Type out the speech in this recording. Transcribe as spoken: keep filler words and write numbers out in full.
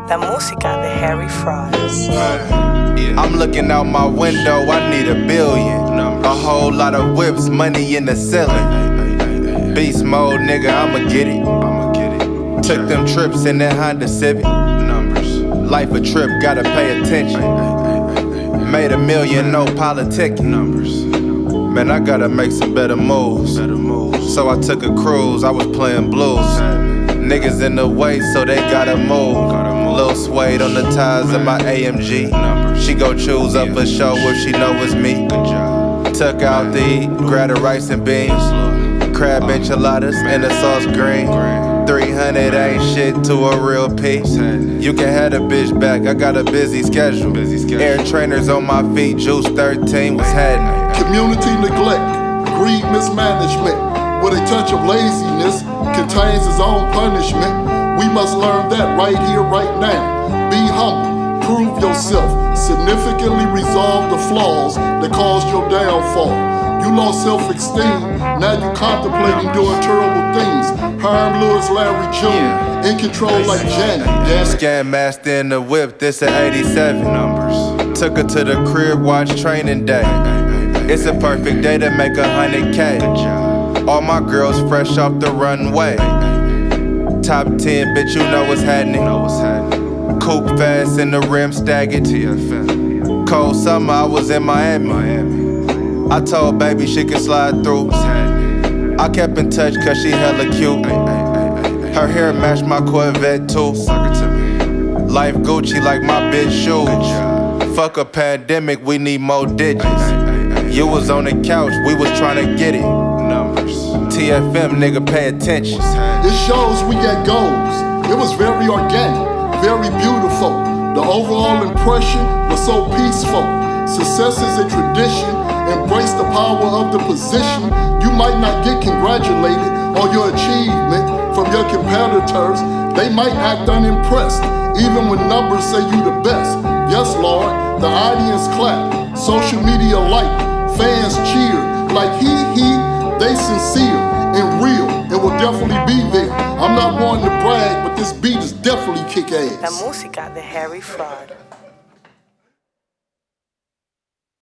La música de Harry Fraud. I'm looking out my window, I need a billion. A whole lot of whips, money in the ceiling. Beast mode, nigga, I'ma get it. Took them trips in that Honda Civic. Life a trip, gotta pay attention. Made a million, no politicking. Man, I gotta make some better moves. So I took a cruise, I was playing blues. Niggas in the way, so they gotta move. Lil Suede on the tires of my A M G. She go choose up for show if she know it's me. Took out the eat, grabbed the rice and beans. Crab enchiladas and the sauce green. three hundred ain't shit to a real piece. You can have the bitch back, I got a busy schedule. Air trainers on my feet, Juice thirteen was happening. Community neglect, greed, mismanagement, with a touch of laziness, contains its own punishment. We must learn that right here, right now. Be humble, prove yourself, significantly resolve the flaws that caused your downfall. You lost self-esteem, now you contemplating doing terrible things. Herm Lewis, Larry Junior, in control like Janet. Yeah. Scam master in the whip, this at eighty-seven. Took her to the crib, watch Training Day. It's a perfect day to make a hundred K. All my girls fresh off the runway. Top ten, bitch, you know what's happening. Coupe fast in the rim staggered. Cold summer, I was in Miami. I told baby she could slide through. I kept in touch cause she hella cute. Her hair matched my Corvette too. Life Gucci like my bitch shoes. Fuck a pandemic, we need more digits. You was on the couch, we was tryna get it. T F M, nigga, pay attention. It shows we got goals. It was very organic, very beautiful. The overall impression was so peaceful. Success is a tradition. Embrace the power of the position. You might not get congratulated on your achievement from your competitors. They might act unimpressed, even when numbers say you the best. Yes, Lord, the audience clap, social media like, fans cheer. Like he, he, they sincere and real. It will definitely be there. I'm not wanting to brag, but this beat is definitely kick ass. La música de Harry Fraud.